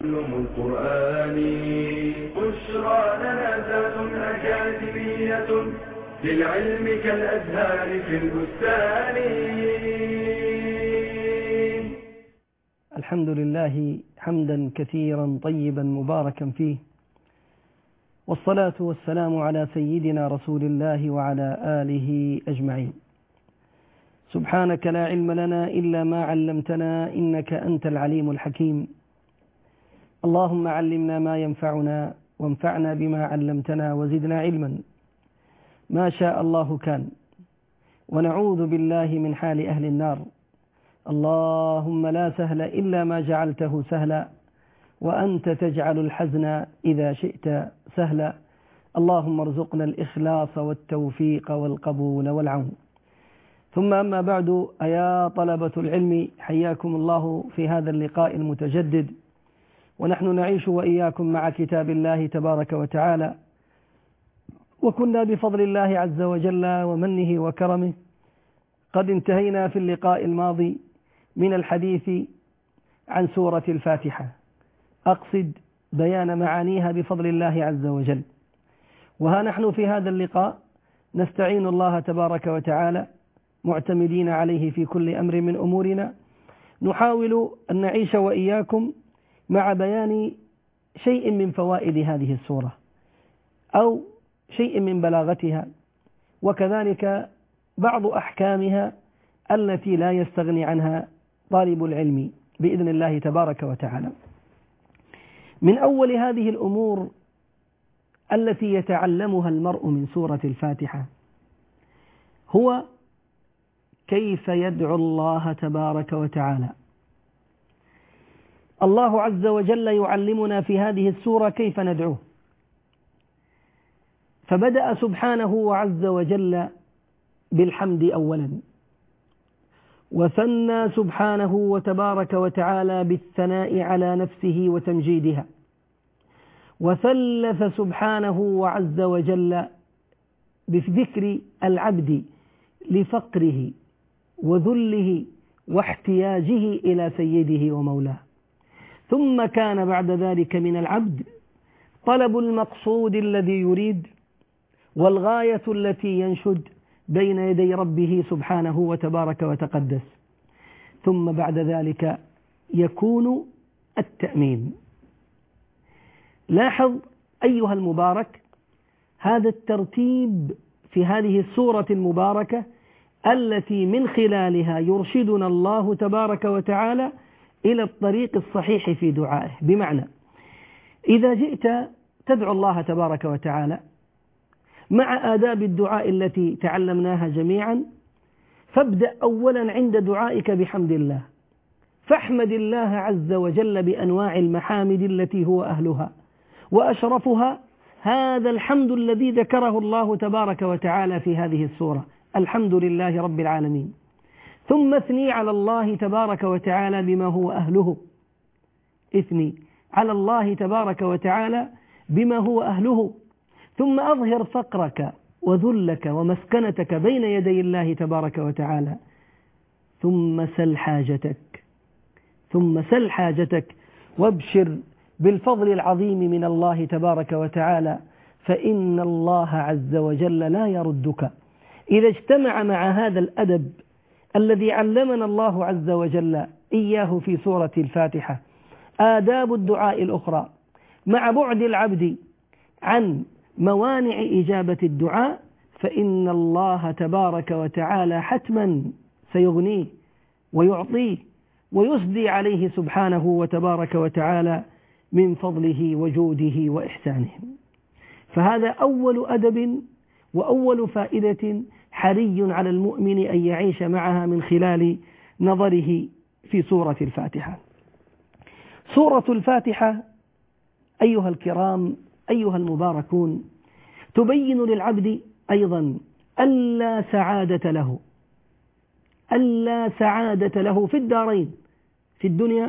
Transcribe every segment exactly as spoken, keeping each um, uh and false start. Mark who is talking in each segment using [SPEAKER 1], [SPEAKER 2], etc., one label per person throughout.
[SPEAKER 1] القرآن بشرى لنا ذات أكاديمية للعلم كالأزهار في البستان.
[SPEAKER 2] الحمد لله حمدا كثيرا طيبا مباركا فيه، والصلاة والسلام على سيدنا رسول الله وعلى آله أجمعين. سبحانك لا علم لنا إلا ما علمتنا إنك أنت العليم الحكيم. اللهم علمنا ما ينفعنا وانفعنا بما علمتنا وزدنا علما. ما شاء الله كان، ونعوذ بالله من حال أهل النار. اللهم لا سهل إلا ما جعلته سهلا، وأنت تجعل الحزن إذا شئت سهلا. اللهم ارزقنا الإخلاص والتوفيق والقبول والعون. ثم أما بعد، أيا طلبة العلم، حياكم الله في هذا اللقاء المتجدد، ونحن نعيش وإياكم مع كتاب الله تبارك وتعالى. وكنا بفضل الله عز وجل ومنه وكرمه قد انتهينا في اللقاء الماضي من الحديث عن سورة الفاتحة، أقصد بيان معانيها بفضل الله عز وجل. وها نحن في هذا اللقاء نستعين الله تبارك وتعالى معتمدين عليه في كل أمر من أمورنا، نحاول أن نعيش وإياكم مع بيان شيء من فوائد هذه السورة أو شيء من بلاغتها، وكذلك بعض أحكامها التي لا يستغني عنها طالب العلم بإذن الله تبارك وتعالى. من أول هذه الأمور التي يتعلمها المرء من سورة الفاتحة هو كيف يدعو الله تبارك وتعالى. الله عز وجل يعلمنا في هذه السورة كيف ندعوه، فبدأ سبحانه وعز وجل بالحمد أولا، وثنى سبحانه وتبارك وتعالى بالثناء على نفسه وتمجيدها، وثلث سبحانه وعز وجل بذكر العبد لفقره وذله واحتياجه إلى سيده ومولاه. ثم كان بعد ذلك من العبد طلب المقصود الذي يريد والغاية التي ينشد بين يدي ربه سبحانه وتبارك وتقدس. ثم بعد ذلك يكون التأمين. لاحظ أيها المبارك هذا الترتيب في هذه السورة المباركة التي من خلالها يرشدنا الله تبارك وتعالى إلى الطريق الصحيح في دعائه. بمعنى إذا جئت تدعو الله تبارك وتعالى مع آداب الدعاء التي تعلمناها جميعا، فابدأ أولا عند دعائك بحمد الله، فاحمد الله عز وجل بأنواع المحامد التي هو أهلها، وأشرفها هذا الحمد الذي ذكره الله تبارك وتعالى في هذه السورة، الحمد لله رب العالمين. ثم اثني على الله تبارك وتعالى بما هو أهله، اثني على الله تبارك وتعالى بما هو أهله. ثم أظهر فقرك وذلك ومسكنتك بين يدي الله تبارك وتعالى. ثم سل حاجتك ثم سل حاجتك وابشر بالفضل العظيم من الله تبارك وتعالى، فإن الله عز وجل لا يردك. إذا اجتمع مع هذا الأدب الذي علمنا الله عز وجل إياه في سورة الفاتحة آداب الدعاء الأخرى مع بعد العبد عن موانع إجابة الدعاء، فإن الله تبارك وتعالى حتما سيغنيه ويعطيه ويسدي عليه سبحانه وتبارك وتعالى من فضله وجوده وإحسانه. فهذا أول أدب وأول فائدة حري على المؤمن أن يعيش معها من خلال نظره في سورة الفاتحة. سورة الفاتحة أيها الكرام أيها المباركون تبين للعبد أيضا ألا سعادة له ألا سعادة له في الدارين، في الدنيا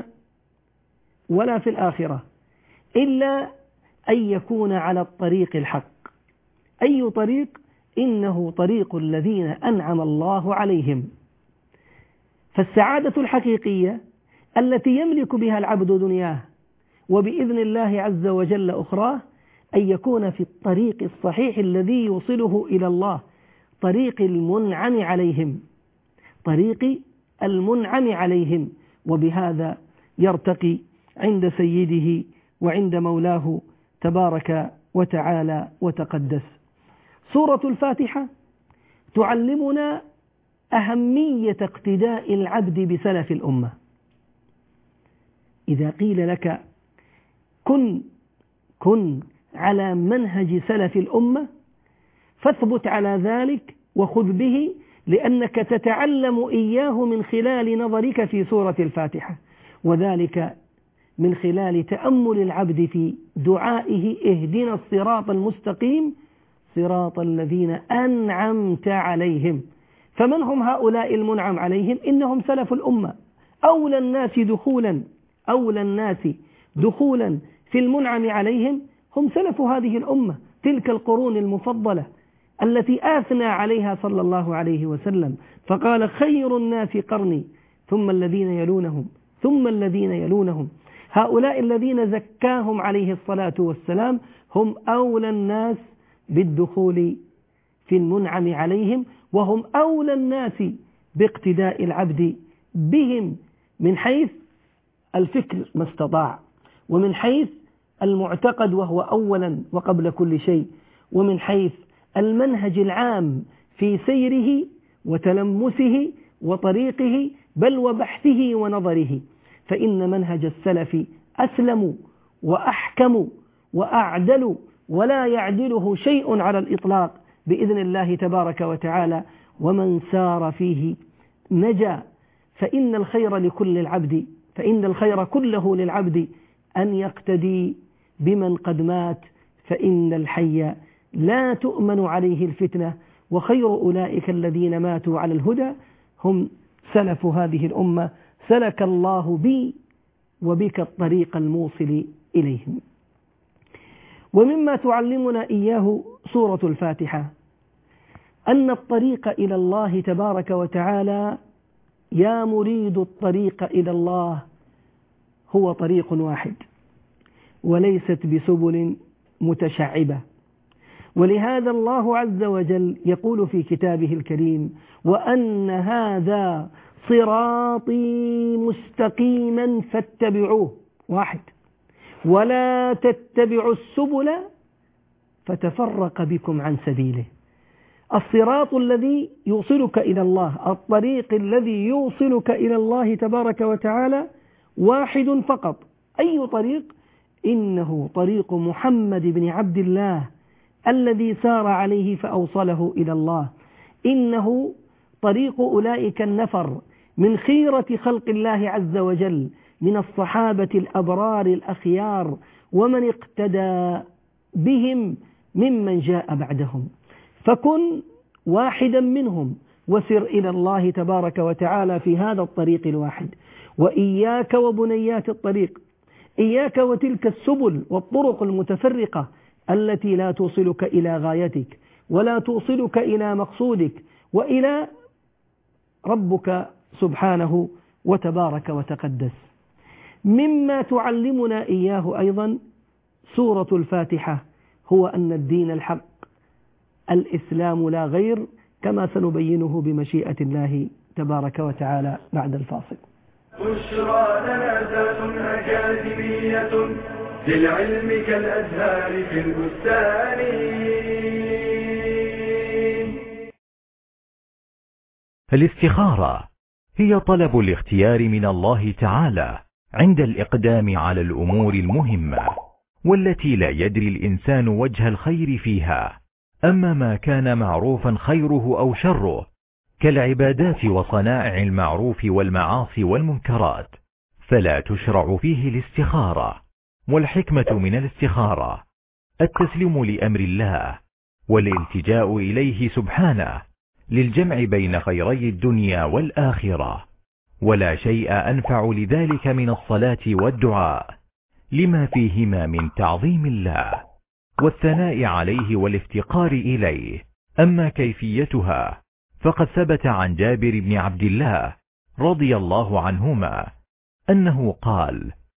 [SPEAKER 2] ولا في الآخرة، إلا أن يكون على الطريق الحق. أي طريق؟ إنه طريق الذين أنعم الله عليهم. فالسعادة الحقيقية التي يملك بها العبد دنياه وبإذن الله عز وجل أخراه أن يكون في الطريق الصحيح الذي يوصله إلى الله، طريق المنعم عليهم، طريق المنعم عليهم، وبهذا يرتقي عند سيده وعند مولاه تبارك وتعالى وتقدس. سورة الفاتحة تعلمنا أهمية اقتداء العبد بسلف الأمة. إذا قيل لك كن كن على منهج سلف الأمة فاثبت على ذلك وخذ به، لأنك تتعلم إياه من خلال نظرك في سورة الفاتحة، وذلك من خلال تأمل العبد في دعائه اهدنا الصراط المستقيم صراط الذين أنعمت عليهم. فمن هم هؤلاء المنعم عليهم؟ إنهم سلف الأمة، أولى الناس دخولا أولى الناس دخولا في المنعم عليهم هم سلف هذه الأمة، تلك القرون المفضلة التي آثنى عليها صلى الله عليه وسلم، فقال خير الناس قرني ثم الذين يلونهم ثم الذين يلونهم. هؤلاء الذين زكاهم عليه الصلاة والسلام هم أولى الناس بالدخول في المنعم عليهم، وهم أولى الناس باقتداء العبد بهم من حيث الفكر ما استطاع، ومن حيث المعتقد وهو أولا وقبل كل شيء، ومن حيث المنهج العام في سيره وتلمسه وطريقه بل وبحثه ونظره، فإن منهج السلف أسلم وأحكم وأعدل ولا يعدله شيء على الإطلاق بإذن الله تبارك وتعالى، ومن سار فيه نجا. فإن الخير لكل العبد فإن الخير كله للعبد أن يقتدي بمن قد مات، فإن الحي لا تؤمن عليه الفتنة، وخير أولئك الذين ماتوا على الهدى هم سلف هذه الأمة، سلك الله بي وبك الطريق الموصل إليهم. ومما تعلمنا إياه سورة الفاتحة أن الطريق إلى الله تبارك وتعالى، يا مريد الطريق إلى الله، هو طريق واحد وليست بسبل متشعبة. ولهذا الله عز وجل يقول في كتابه الكريم وأن هذا صراطي مستقيما فاتبعوه، واحد، ولا تتبعوا السبل فتفرق بكم عن سبيله. الصراط الذي يوصلك إلى الله، الطريق الذي يوصلك إلى الله تبارك وتعالى واحد فقط. أي طريق؟ إنه طريق محمد بن عبد الله الذي سار عليه فأوصله إلى الله، إنه طريق أولئك النفر من خيرة خلق الله عز وجل من الصحابة الأبرار الأخيار ومن اقتدى بهم ممن جاء بعدهم، فكن واحدا منهم وسر إلى الله تبارك وتعالى في هذا الطريق الواحد. وإياك وبنيات الطريق، إياك وتلك السبل والطرق المتفرقة التي لا توصلك إلى غايتك ولا توصلك إلى مقصودك وإلى ربك سبحانه وتبارك وتقدس. مما تعلمنا إياه أيضا سورة الفاتحة هو أن الدين الحق الإسلام لا غير، كما سنبينه بمشيئة الله تبارك وتعالى بعد الفاصل.
[SPEAKER 1] بشرى لنا أكاديمية للعلم كالأزهار في البستان.
[SPEAKER 3] الاستخارة هي طلب الاختيار من الله تعالى عند الإقدام على الأمور المهمة والتي لا يدري الإنسان وجه الخير فيها. أما ما كان معروفا خيره أو شره كالعبادات وصنائع المعروف والمعاصي والمنكرات فلا تشرع فيه الاستخارة. والحكمة من الاستخارة التسليم لأمر الله والالتجاء إليه سبحانه للجمع بين خيري الدنيا والآخرة، ولا شيء أنفع لذلك من الصلاة والدعاء لما فيهما من تعظيم الله والثناء عليه والافتقار إليه. أما كيفيتها فقد ثبت عن جابر بن عبد الله رضي الله عنهما أنه قال: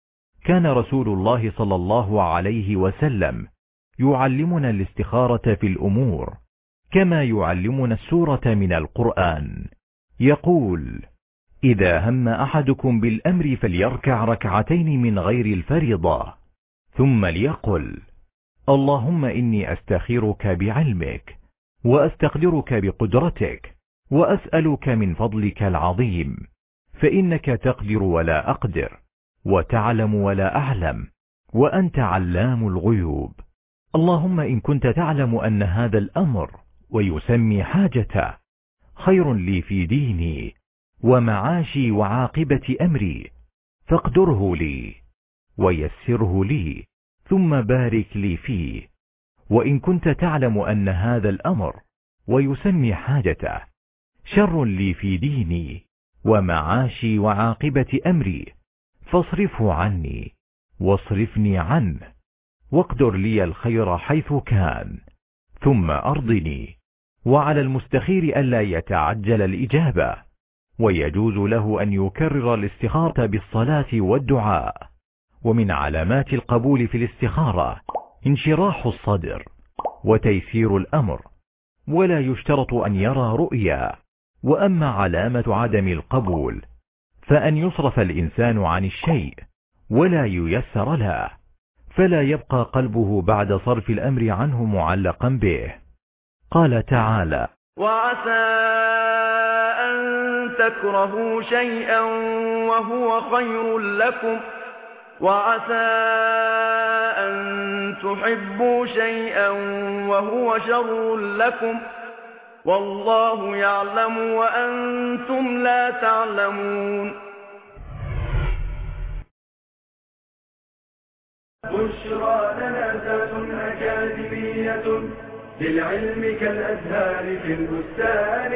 [SPEAKER 3] كان رسول الله صلى الله عليه وسلم يعلمنا الاستخارة في الأمور كما يعلمنا السورة من القرآن. يقول: إذا هم أحدكم بالأمر فليركع ركعتين من غير الفريضة، ثم ليقل: اللهم إني أستخيرك بعلمك، وأستقدرك بقدرتك، وأسألك من فضلك العظيم، فإنك تقدر ولا أقدر، وتعلم ولا أعلم، وأنت علام الغيوب. اللهم إن كنت تعلم أن هذا الأمر ويسمي حاجته خير لي في ديني ومعاشي وعاقبة أمري، فاقدره لي ويسره لي، ثم بارك لي فيه. وإن كنت تعلم أن هذا الأمر ويسمي حاجته شر لي في ديني ومعاشي وعاقبة أمري، فاصرفه عني واصرفني عنه، واقدر لي الخير حيث كان، ثم أرضني. وعلى المستخير ألا يتعجل الإجابة، ويجوز له أن يكرر الاستخارة بالصلاة والدعاء. ومن علامات القبول في الاستخارة انشراح الصدر وتيسير الأمر، ولا يشترط أن يرى رؤيا. وأما علامة عدم القبول فأن يصرف الإنسان عن الشيء ولا ييسر له، فلا يبقى قلبه بعد صرف الأمر عنه معلقا به. قال تعالى:
[SPEAKER 1] وعسى أن تكرهوا شيئا وهو خير لكم، وعسى أن تحبوا شيئا وهو شر لكم، والله يعلم وأنتم لا تعلمون. بشرى لنا ذات أكاديمية للعلم كالأزهار في البستان.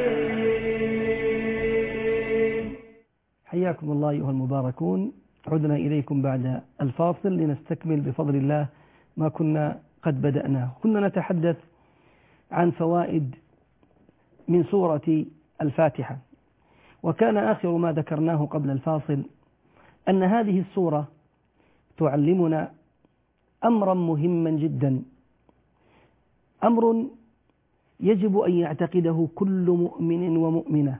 [SPEAKER 2] حياكم الله أيها المباركون، عدنا إليكم بعد الفاصل لنستكمل بفضل الله ما كنا قد بدأناه. كنا نتحدث عن فوائد من سورة الفاتحة، وكان آخر ما ذكرناه قبل الفاصل أن هذه السورة تعلمنا أمرا مهما جدا، أمر يجب أن يعتقده كل مؤمن ومؤمنة،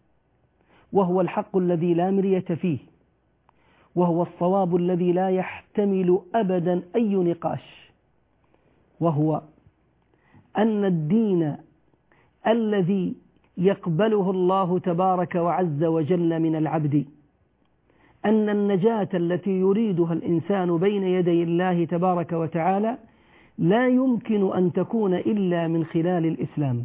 [SPEAKER 2] وهو الحق الذي لا مرية فيه، وهو الصواب الذي لا يحتمل أبدا أي نقاش، وهو أن الدين الذي يقبله الله تبارك وعز وجل من العبد، أن النجاة التي يريدها الإنسان بين يدي الله تبارك وتعالى لا يمكن أن تكون إلا من خلال الإسلام،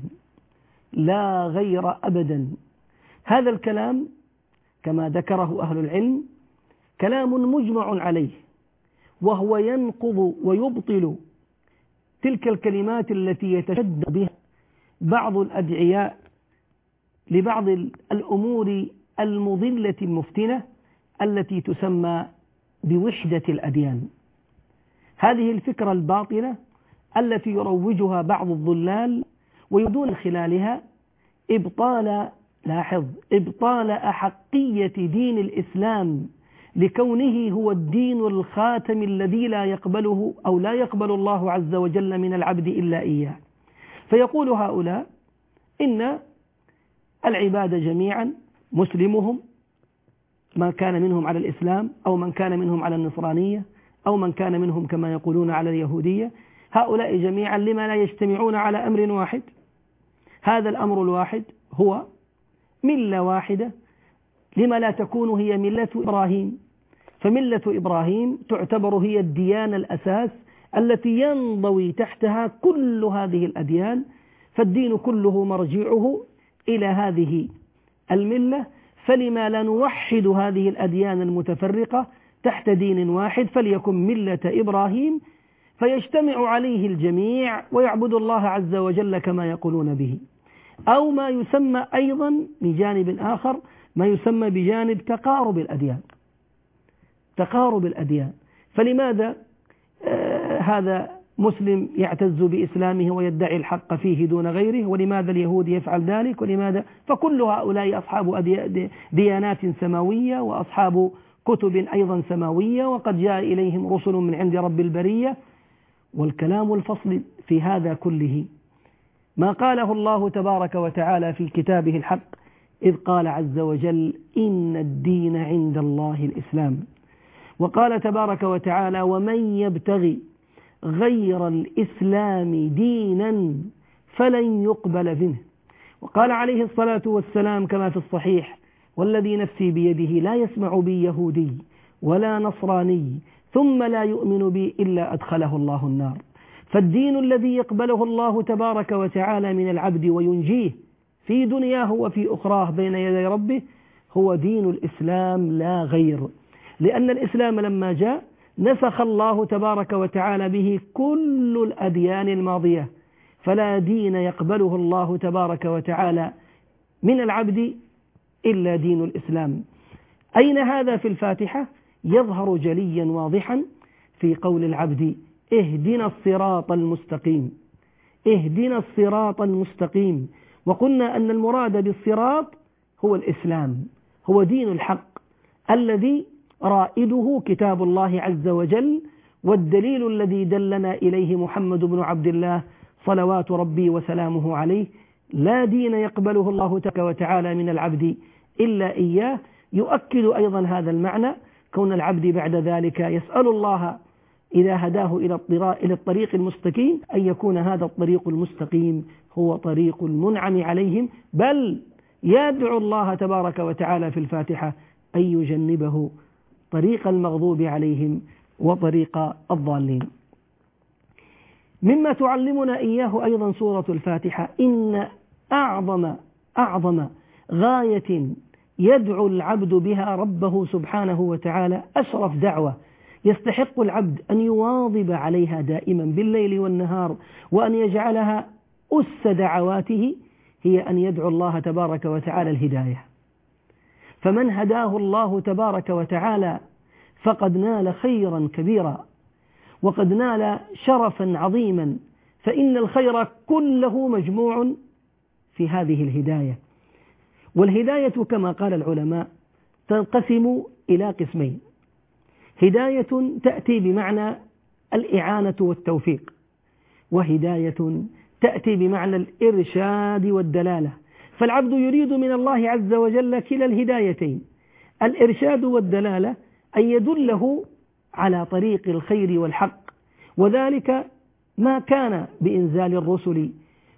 [SPEAKER 2] لا غير أبدا. هذا الكلام كما ذكره أهل العلم كلام مجمع عليه، وهو ينقض ويبطل تلك الكلمات التي يتشدد بها بعض الأدعياء لبعض الأمور المضلة المفتنة التي تسمى بوحدة الأديان. هذه الفكرة الباطلة التي يروجها بعض الضلال ويريدون خلالها إبطال، لاحظ، إبطال أحقية دين الإسلام لكونه هو الدين الخاتم الذي لا يقبله أو لا يقبل الله عز وجل من العبد إلا إياه. فيقول هؤلاء إن العباد جميعا، مسلمهم من كان منهم على الإسلام أو من كان منهم على النصرانية أو من كان منهم كما يقولون على اليهودية، هؤلاء جميعا لما لا يجتمعون على أمر واحد؟ هذا الأمر الواحد هو ملة واحدة. لما لا تكون هي ملة إبراهيم؟ فملة إبراهيم تعتبر هي الديانة الأساس التي ينضوي تحتها كل هذه الأديان، فالدين كله مرجعه إلى هذه الملة. فلما لا نوحد هذه الأديان المتفرقة تحت دين واحد، فليكن ملة إبراهيم، فيجتمع عليه الجميع ويعبد الله عز وجل كما يقولون به. أو ما يسمى أيضا بجانب آخر ما يسمى بجانب تقارب الأديان، تقارب الأديان. فلماذا آه هذا مسلم يعتز بإسلامه ويدعي الحق فيه دون غيره، ولماذا اليهود يفعل ذلك، ولماذا؟ فكل هؤلاء أصحاب ديانات سماوية وأصحاب كتب أيضا سماوية، وقد جاء إليهم رسل من عند رب البرية. والكلام الفصل في هذا كله ما قاله الله تبارك وتعالى في كتابه الحق، إذ قال عز وجل: إن الدين عند الله الإسلام. وقال تبارك وتعالى: ومن يبتغي غير الإسلام دينا فلن يقبل منه. وقال عليه الصلاة والسلام كما في الصحيح: والذي نفسي بيده لا يسمع بي يهودي ولا نصراني ثم لا يؤمن بي إلا أدخله الله النار. فالدين الذي يقبله الله تبارك وتعالى من العبد وينجيه في دنياه وفي أخراه بين يدي ربه هو دين الإسلام لا غير، لأن الإسلام لما جاء نسخ الله تبارك وتعالى به كل الأديان الماضية، فلا دين يقبله الله تبارك وتعالى من العبد إلا دين الإسلام. أين هذا في الفاتحة؟ يظهر جليا واضحا في قول العبد: اهدنا الصراط المستقيم، اهدنا الصراط المستقيم. وقلنا أن المراد بالصراط هو الإسلام، هو دين الحق الذي رائده كتاب الله عز وجل، والدليل الذي دلنا إليه محمد بن عبد الله صلوات ربي وسلامه عليه. لا دين يقبله الله تبارك وتعالى من العبد إلا إياه. يؤكد أيضا هذا المعنى كون العبد بعد ذلك يسأل الله إذا هداه إلى الطريق المستقيم أن يكون هذا الطريق المستقيم هو طريق المنعم عليهم، بل يدعو الله تبارك وتعالى في الفاتحة أن يجنبه طريق المغضوب عليهم وطريق الضالين. مما تعلمنا إياه أيضا سورة الفاتحة إن أعظم أعظم غاية يدعو العبد بها ربه سبحانه وتعالى، أشرف دعوة يستحق العبد أن يواظب عليها دائما بالليل والنهار وأن يجعلها أس دعواته، هي أن يدعو الله تبارك وتعالى الهداية. فمن هداه الله تبارك وتعالى فقد نال خيرا كبيرا وقد نال شرفا عظيما، فإن الخير كله مجموع في هذه الهداية. والهداية كما قال العلماء تنقسم إلى قسمين: هداية تأتي بمعنى الإعانة والتوفيق، وهداية تأتي بمعنى الإرشاد والدلالة. فالعبد يريد من الله عز وجل كلا الهدايتين، الإرشاد والدلالة، أن يدله على طريق الخير والحق، وذلك ما كان بإنزال الرسل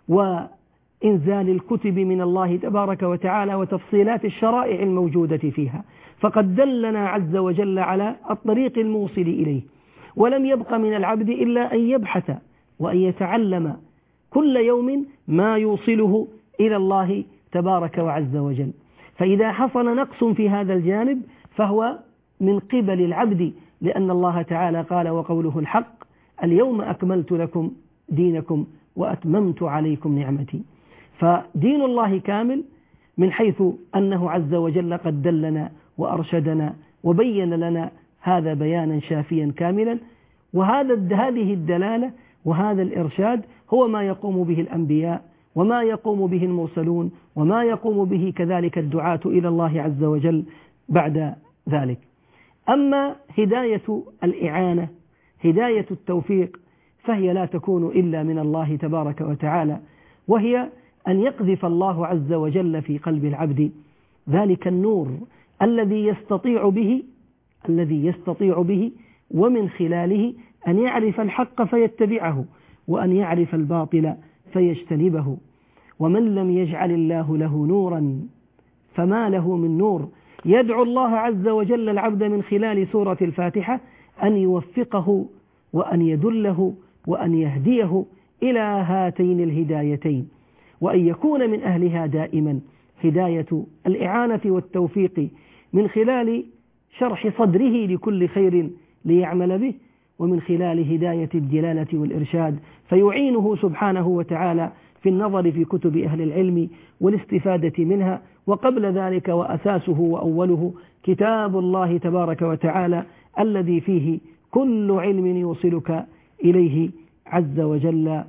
[SPEAKER 2] وإنزال الكتب من الله تبارك وتعالى وتفصيلات الشرائع الموجودة فيها، فقد دلنا عز وجل على الطريق الموصل إليه. ولم يبق من العبد إلا أن يبحث وأن يتعلم كل يوم ما يوصله إلى الله تبارك وعز وجل. فإذا حصل نقص في هذا الجانب فهو من قبل العبد، لأن الله تعالى قال وقوله الحق: اليوم أكملت لكم دينكم وأتممت عليكم نعمتي. فدين الله كامل من حيث أنه عز وجل قد دلنا وأرشدنا وبين لنا هذا بيانا شافيا كاملا. وهذا هذه الدلالة وهذا الإرشاد هو ما يقوم به الأنبياء وما يقوم به المرسلون وما يقوم به كذلك الدعاة إلى الله عز وجل بعد ذلك. أما هداية الإعانة، هداية التوفيق، فهي لا تكون إلا من الله تبارك وتعالى، وهي أن يقذف الله عز وجل في قلب العبد ذلك النور الذي يستطيع به الذي يستطيع به ومن خلاله أن يعرف الحق فيتبعه وأن يعرف الباطل فيجتنبه. ومن لم يجعل الله له نورا فما له من نور. يدعو الله عز وجل العبد من خلال سورة الفاتحة أن يوفقه وأن يدله وأن يهديه إلى هاتين الهدايتين، وأن يكون من أهلها دائما، هداية الإعانة والتوفيق من خلال شرح صدره لكل خير ليعمل به، ومن خلال هداية الدلالة والإرشاد فيعينه سبحانه وتعالى في النظر في كتب أهل العلم والاستفادة منها. وقبل ذلك وأساسه وأوله كتاب الله تبارك وتعالى الذي فيه كل علم يوصلك إليه عز وجل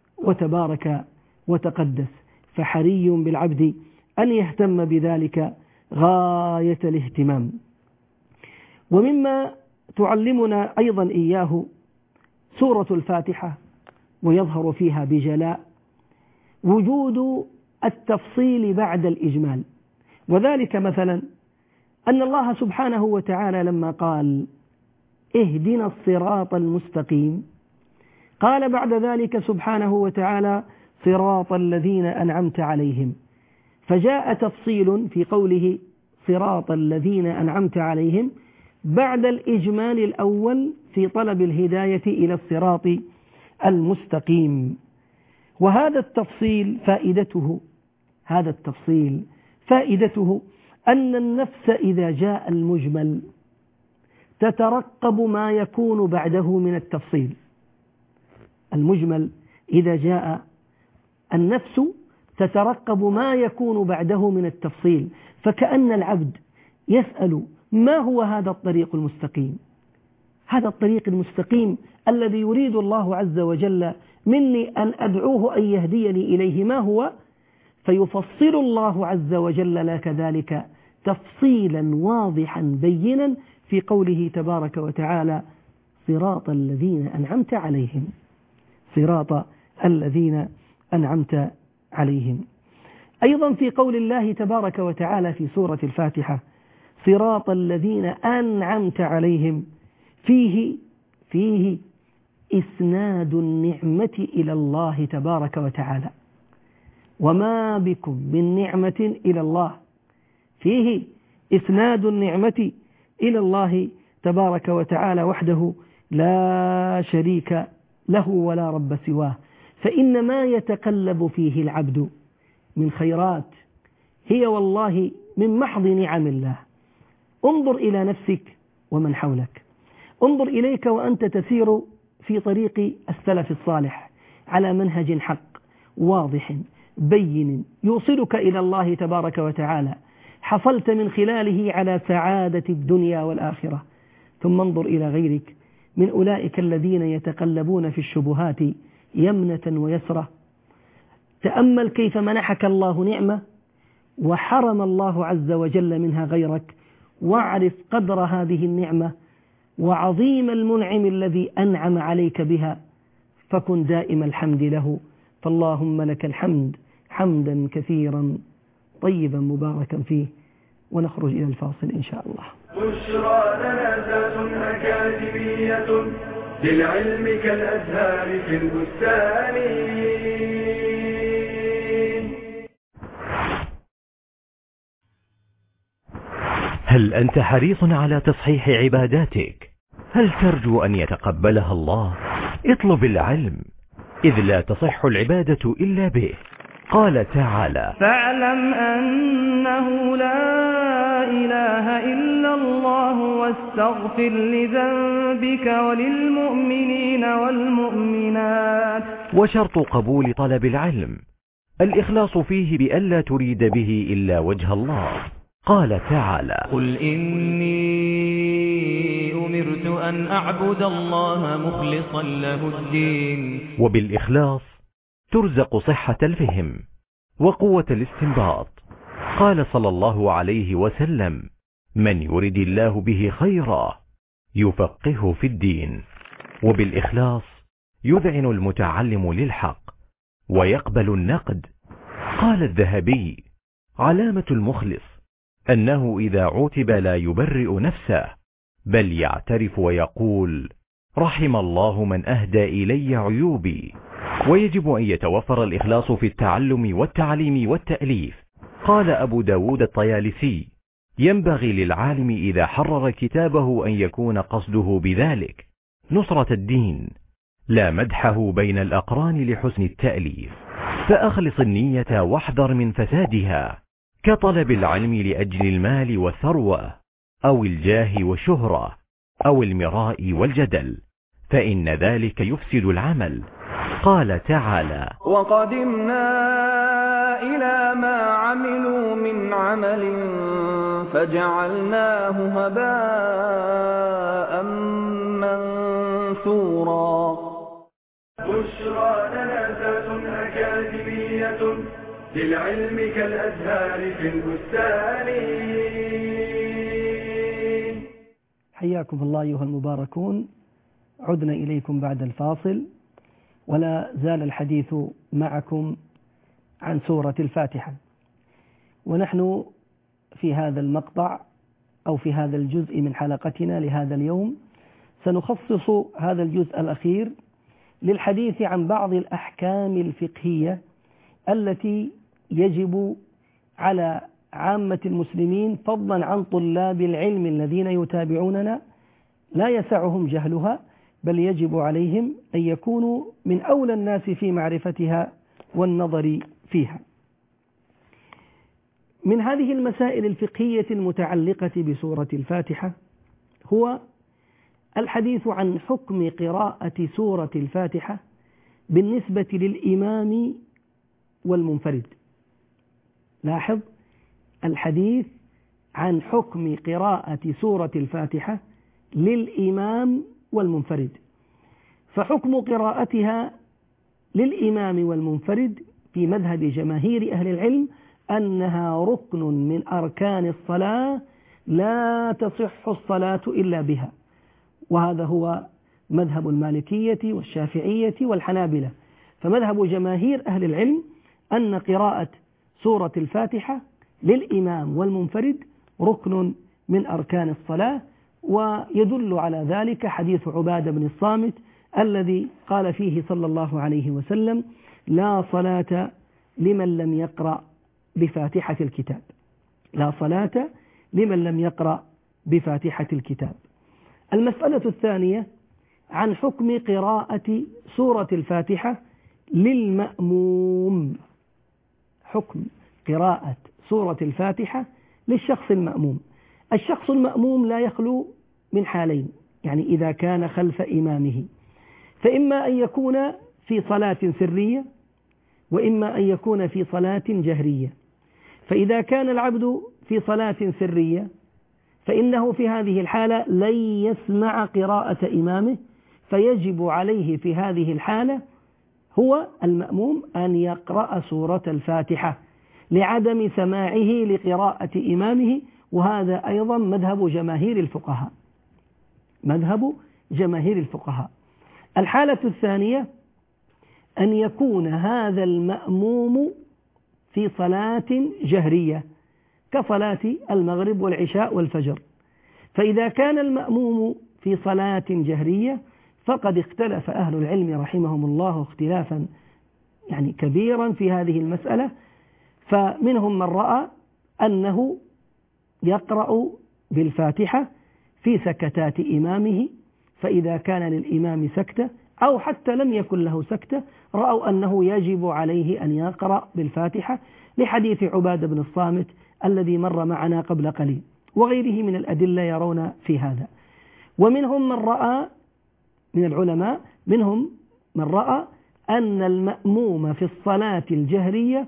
[SPEAKER 2] وتبارك وتقدس. فحري بالعبد أن يهتم بذلك غاية الاهتمام. ومما تعلمنا أيضا إياه سورة الفاتحة ويظهر فيها بجلاء وجود التفصيل بعد الإجمال، وذلك مثلا أن الله سبحانه وتعالى لما قال اهدنا الصراط المستقيم قال بعد ذلك سبحانه وتعالى صراط الذين أنعمت عليهم، فجاء تفصيل في قوله صراط الذين أنعمت عليهم بعد الإجمال الأول في طلب الهداية إلى الصراط المستقيم. وهذا التفصيل فائدته هذا التفصيل فائدته أن النفس إذا جاء المجمل تترقب ما يكون بعده من التفصيل. المجمل إذا جاء النفس تترقب ما يكون بعده من التفصيل، فكأن العبد يسأل ما هو هذا الطريق المستقيم؟ هذا الطريق المستقيم الذي يريد الله عز وجل مني أن أدعوه أن يهديني إليه ما هو؟ فيفصل الله عز وجل لك ذلك تفصيلا واضحا بينا في قوله تبارك وتعالى صراط الذين أنعمت عليهم، صراط الذين أنعمت عليهم. أيضا في قول الله تبارك وتعالى في سورة الفاتحة صراط الذين أنعمت عليهم فيه فيه إسناد النعمة إلى الله تبارك وتعالى، وما بكم من نعمة إلى الله، فيه إسناد النعمة إلى الله تبارك وتعالى وحده لا شريك له ولا رب سواه، فإن ما يتقلب فيه العبد من خيرات هي والله من محض نعم الله. انظر إلى نفسك ومن حولك، انظر إليك وأنت تسير في طريق السلف الصالح على منهج حق واضح بين يوصلك إلى الله تبارك وتعالى، حصلت من خلاله على سعادة الدنيا والآخرة. ثم انظر إلى غيرك من أولئك الذين يتقلبون في الشبهات يمنة ويسرة، تأمل كيف منحك الله نعمة وحرم الله عز وجل منها غيرك، واعرف قدر هذه النعمة وعظيم المنعم الذي أنعم عليك بها، فكن دائم الحمد له. فاللهم لك الحمد حمدا كثيرا طيبا مباركا فيه. ونخرج إلى الفاصل إن شاء الله.
[SPEAKER 1] بشرى لنا ذات أكاديمية للعلم كالأزهار في البستان.
[SPEAKER 3] هل أنت حريص على تصحيح عباداتك؟ هل ترجو أن يتقبلها الله؟ اطلب العلم، إذ لا تصح العبادة إلا به. قال تعالى
[SPEAKER 4] فاعلم أنه لا إله إلا الله واستغفر لذنبك وللمؤمنين والمؤمنات.
[SPEAKER 3] وشرط قبول طلب العلم الإخلاص فيه بألا تريد به إلا وجه الله. قال تعالى
[SPEAKER 4] قل إني أمرت أن أعبد الله مخلصا له الدين.
[SPEAKER 3] وبالإخلاص ترزق صحة الفهم وقوة الاستنباط. قال صلى الله عليه وسلم من يرد الله به خيرا يفقهه في الدين. وبالإخلاص يذعن المتعلم للحق ويقبل النقد. قال الذهبي علامة المخلص أنه إذا عوتب لا يبرئ نفسه بل يعترف ويقول رحم الله من أهدى إلي عيوبي. ويجب أن يتوفر الإخلاص في التعلم والتعليم والتأليف. قال أبو داود الطيالسي ينبغي للعالم إذا حرر كتابه أن يكون قصده بذلك نصرة الدين لا مدحه بين الأقران لحسن التأليف. فأخلص النية واحذر من فسادها كطلب العلم لأجل المال والثروة أو الجاه والشهرة أو المراء والجدل، فإن ذلك يفسد العمل. قال تعالى
[SPEAKER 4] وقدمنا إلى ما عملوا من عمل فجعلناه هباء منثورا.
[SPEAKER 1] بشرى لنا ذات أكاديمية للعلم كالأزهار في البستان.
[SPEAKER 2] حياكم الله أيها المباركون. عدنا إليكم بعد الفاصل، ولا زال الحديث معكم عن سورة الفاتحة، ونحن في هذا المقطع أو في هذا الجزء من حلقتنا لهذا اليوم سنخصص هذا الجزء الأخير للحديث عن بعض الأحكام الفقهية التي يجب على عامة المسلمين فضلا عن طلاب العلم الذين يتابعوننا لا يسعهم جهلها، بل يجب عليهم أن يكونوا من أولى الناس في معرفتها والنظر فيها. من هذه المسائل الفقهية المتعلقة بسورة الفاتحة هو الحديث عن حكم قراءة سورة الفاتحة بالنسبة للإمام والمنفرد. لاحظ الحديث عن حكم قراءة سورة الفاتحة للإمام والمنفرد. فحكم قراءتها للإمام والمنفرد في مذهب جماهير أهل العلم أنها ركن من أركان الصلاة لا تصح الصلاة إلا بها، وهذا هو مذهب المالكية والشافعية والحنابلة. فمذهب جماهير أهل العلم أن قراءة سورة الفاتحة للإمام والمنفرد ركن من أركان الصلاة، ويدل على ذلك حديث عبادة بن الصامت الذي قال فيه صلى الله عليه وسلم: لا صلاة لمن لم يقرأ بفاتحة الكتاب. لا صلاة لمن لم يقرأ بفاتحة الكتاب. المسألة الثانية عن حكم قراءة سورة الفاتحة للمأموم. حكم قراءة سورة الفاتحة للشخص المأموم. الشخص المأموم لا يخلو من حالين، يعني إذا كان خلف إمامه، فإما أن يكون في صلاة سرية وإما أن يكون في صلاة جهرية. فإذا كان العبد في صلاة سرية فإنه في هذه الحالة لن يسمع قراءة إمامه، فيجب عليه في هذه الحالة هو المأموم أن يقرأ سورة الفاتحة لعدم سماعه لقراءة إمامه، وهذا أيضا مذهب جماهير الفقهاء. مذهب جماهير الفقهاء. الحالة الثانية أن يكون هذا المأموم في صلاة جهرية كصلاة المغرب والعشاء والفجر. فإذا كان المأموم في صلاة جهرية فقد اختلف أهل العلم رحمهم الله اختلافا يعني كبيرا في هذه المسألة. فمنهم من رأى أنه يقرأ بالفاتحة في سكتات إمامه، فإذا كان للإمام سكتة أو حتى لم يكن له سكتة رأوا أنه يجب عليه أن يقرأ بالفاتحة لحديث عبادة بن الصامت الذي مر معنا قبل قليل، وغيره من الأدلة يرون في هذا. ومنهم من رأى من العلماء منهم من رأى أن المأموم في الصلاة الجهرية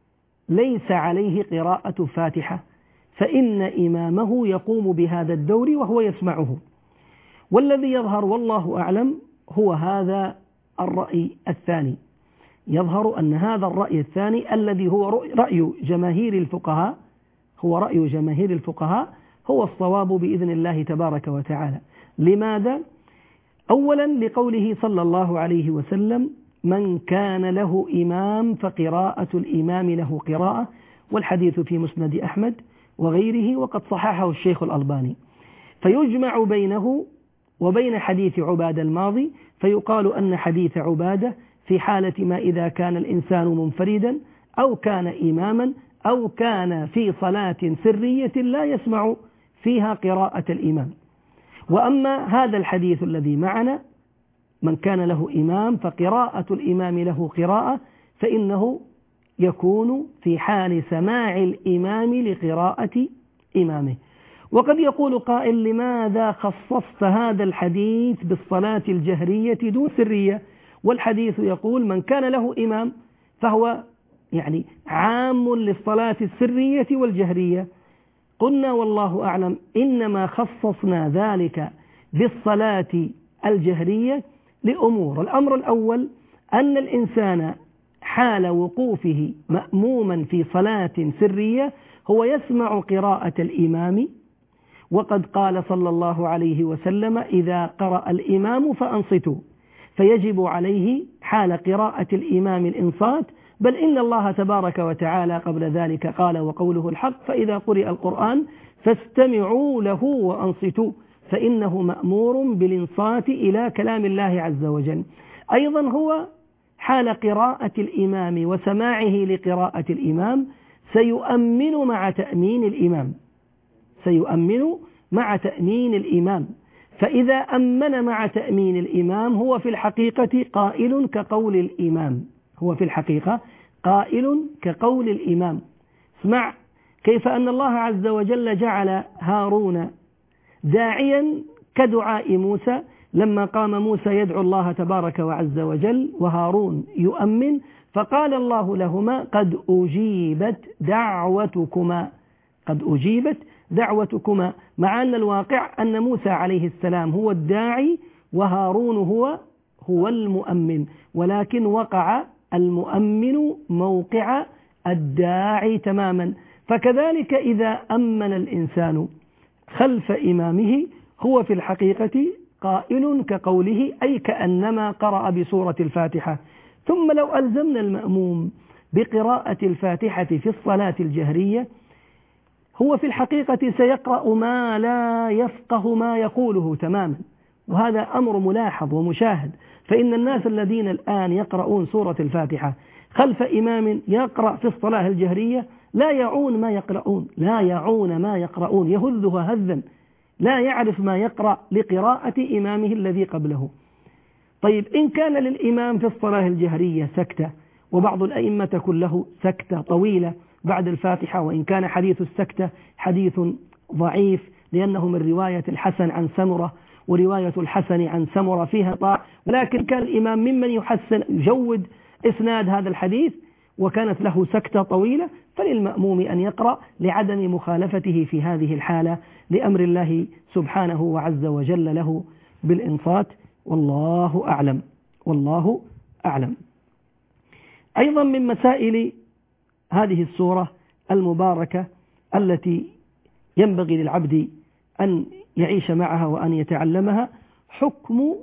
[SPEAKER 2] ليس عليه قراءة فاتحة، فإن إمامه يقوم بهذا الدور وهو يسمعه. والذي يظهر والله أعلم هو هذا الرأي الثاني. يظهر أن هذا الرأي الثاني الذي هو رأي جماهير الفقهاء هو رأي جماهير الفقهاء هو الصواب بإذن الله تبارك وتعالى. لماذا؟ أولا لقوله صلى الله عليه وسلم: من كان له إمام فقراءة الإمام له قراءة، والحديث في مسند أحمد وغيره، وقد صححه الشيخ الألباني. فيجمع بينه وبين حديث عبادة الماضي، فيقال أن حديث عبادة في حالة ما إذا كان الإنسان منفردا أو كان إماما أو كان في صلاة سرية لا يسمع فيها قراءة الإمام. وأما هذا الحديث الذي معنا: من كان له إمام فقراءة الإمام له قراءة، فإنه يكون في حال سماع الإمام لقراءة إمامه. وقد يقول قائل: لماذا خصصت هذا الحديث بالصلاة الجهرية دون سرية؟ والحديث يقول: من كان له إمام، فهو يعني عام للصلاة السرية والجهرية. قلنا والله أعلم إنما خصصنا ذلك بالصلاة الجهرية لأمور. الأمر الأول أن الإنسان حال وقوفه مأموما في صلاة سرية هو يسمع قراءة الإمام، وقد قال صلى الله عليه وسلم إذا قرأ الإمام فأنصتوا، فيجب عليه حال قراءة الإمام الإنصات، بل إن الله تبارك وتعالى قبل ذلك قال وقوله الحق فإذا قرئ القرآن فاستمعوا له وأنصتوا، فإنه مأمور بالإنصات إلى كلام الله عز وجل. أيضا هو حال قراءة الإمام وسماعه لقراءة الإمام سيؤمن مع تأمين الإمام سيؤمن مع تأمين الإمام فإذا أمن مع تأمين الإمام هو في الحقيقة قائل كقول الإمام هو في الحقيقة قائل كقول الإمام. اسمع كيف أن الله عز وجل جعل هارون داعيا كدعاء موسى لما قام موسى يدعو الله تبارك وعز وجل وهارون يؤمن، فقال الله لهما قد أجيبت دعوتكما قد أجيبت دعوتكما، مع أن الواقع أن موسى عليه السلام هو الداعي وهارون هو هو المؤمن، ولكن وقع المؤمن موقع الداعي تماما. فكذلك إذا أمن الإنسان خلف إمامه هو في الحقيقة قائل كقوله، أي كأنما قرأ بسورة الفاتحة. ثم لو ألزمنا المأموم بقراءة الفاتحة في الصلاة الجهرية هو في الحقيقة سيقرأ ما لا يفقه ما يقوله تماما، وهذا أمر ملاحظ ومشاهد. فإن الناس الذين الآن يقرؤون سورة الفاتحة خلف إمام يقرأ في الصلاة الجهرية لا يعون ما يقرؤون لا يعون ما يقرؤون يهذها هذا، لا يعرف ما يقرأ لقراءة إمامه الذي قبله. طيب إن كان للإمام في الصلاة الجهرية سكتة، وبعض الأئمة تكون له سكتة طويلة بعد الفاتحة، وإن كان حديث السكتة حديث ضعيف لأنه من رواية الحسن عن سمرة، ورواية الحسن عن سمرة فيها طاع، ولكن كان الإمام ممن يحسن يجود إسناد هذا الحديث وكانت له سكتة طويلة، فللمأموم أن يقرأ لعدم مخالفته في هذه الحالة لأمر الله سبحانه وعز وجل له بالإنصات. والله أعلم والله أعلم. أيضا من مسائل هذه السورة المباركة التي ينبغي للعبد أن يعيش معها وأن يتعلمها حكم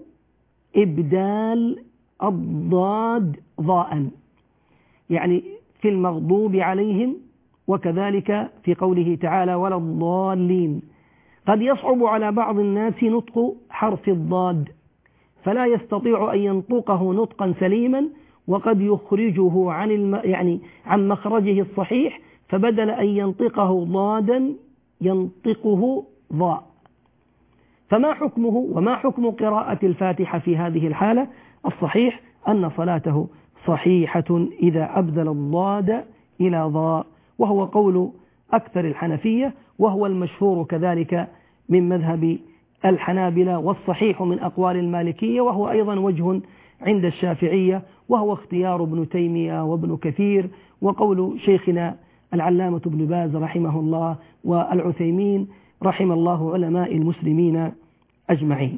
[SPEAKER 2] إبدال الضاد ضاء، يعني في المغضوب عليهم، وكذلك في قوله تعالى ولا الضالين. قد يصعب على بعض الناس نطق حرف الضاد فلا يستطيع أن ينطقه نطقا سليما، وقد يخرجه عن الم... يعني عن مخرجه الصحيح، فبدل أن ينطقه ضادا ينطقه ضاء. فما حكمه وما حكم قراءة الفاتحة في هذه الحالة؟ الصحيح أن صلاته صحيحة إذا أبدل الضاد إلى ضاء، وهو قول أكثر الحنفية، وهو المشهور كذلك من مذهب الحنابلة، والصحيح من أقوال المالكية، وهو أيضا وجه عند الشافعية، وهو اختيار ابن تيمية وابن كثير، وقول شيخنا العلامة ابن باز رحمه الله والعثيمين رحم الله علماء المسلمين أجمعين.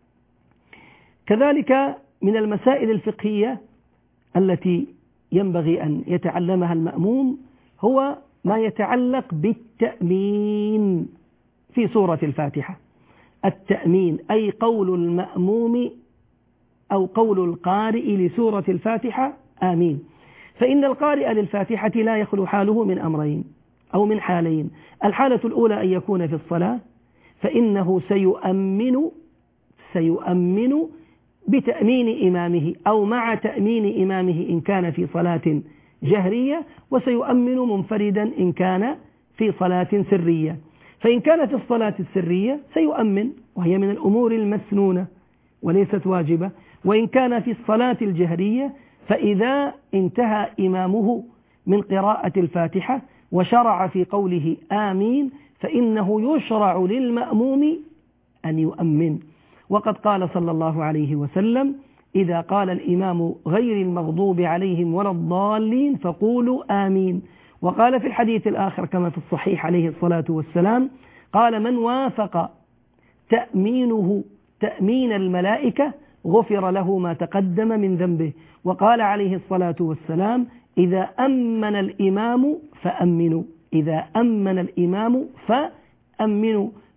[SPEAKER 2] كذلك من المسائل الفقهية التي ينبغي أن يتعلمها المأموم هو ما يتعلق بالتأمين في سورة الفاتحة. التأمين أي قول المأموم أو قول القارئ لسورة الفاتحة آمين. فإن القارئ للفاتحة لا يخلو حاله من أمرين أو من حالين. الحالة الأولى أن يكون في الصلاة، فإنه سيؤمن سيؤمن بتأمين إمامه أو مع تأمين إمامه إن كان في صلاة جهرية، وسيؤمن منفردا إن كان في صلاة سرية. فإن كان في الصلاة السرية سيؤمن، وهي من الأمور المسنونة وليست واجبة. وإن كان في الصلاة الجهرية فإذا انتهى إمامه من قراءة الفاتحة وشرع في قوله آمين فإنه يشرع للمأموم أن يؤمن. وقد قال صلى الله عليه وسلم إذا قال الإمام غير المغضوب عليهم ولا الضالين فقولوا آمين. وقال في الحديث الآخر كما في الصحيح عليه الصلاة والسلام قال من وافق تأمينه تأمين الملائكة غفر له ما تقدم من ذنبه. وقال عليه الصلاة والسلام إذا أمن الإمام فأمنوا إذا أمن الإمام فأمنوا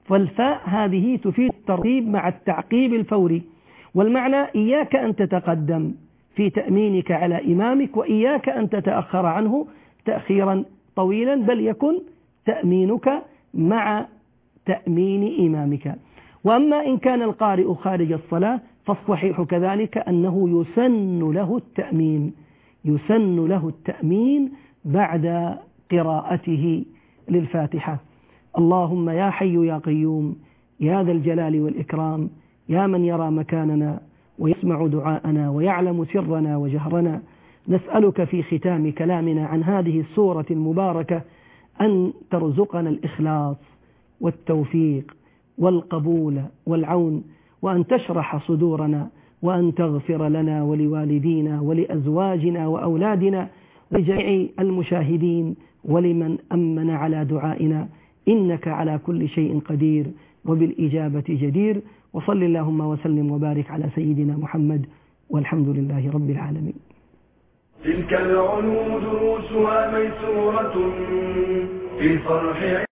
[SPEAKER 2] فالفاء هذه تفيد الترتيب مع التعقيب الفوري، والمعنى إياك أن تتقدم في تأمينك على إمامك، وإياك أن تتأخر عنه تأخيرا طويلا، بل يكن تأمينك مع تأمين إمامك. وأما إن كان القارئ خارج الصلاة فالصحيح كذلك أنه يسن له التأمين يسن له التأمين بعد قراءته للفاتحة. اللهم يا حي يا قيوم يا ذا الجلال والإكرام، يا من يرى مكاننا ويسمع دعاءنا ويعلم سرنا وجهرنا، نسألك في ختام كلامنا عن هذه السورة المباركة أن ترزقنا الإخلاص والتوفيق والقبول والعون، وأن تشرح صدورنا، وأن تغفر لنا ولوالدينا ولأزواجنا وأولادنا ولجميع المشاهدين ولمن أمن على دعائنا، إنك على كل شيء قدير وبالإجابة جدير. وصل اللهم وسلم وبارك على سيدنا محمد، والحمد لله رب العالمين.
[SPEAKER 1] تلك العلوم دروسها ميسورة في الفرح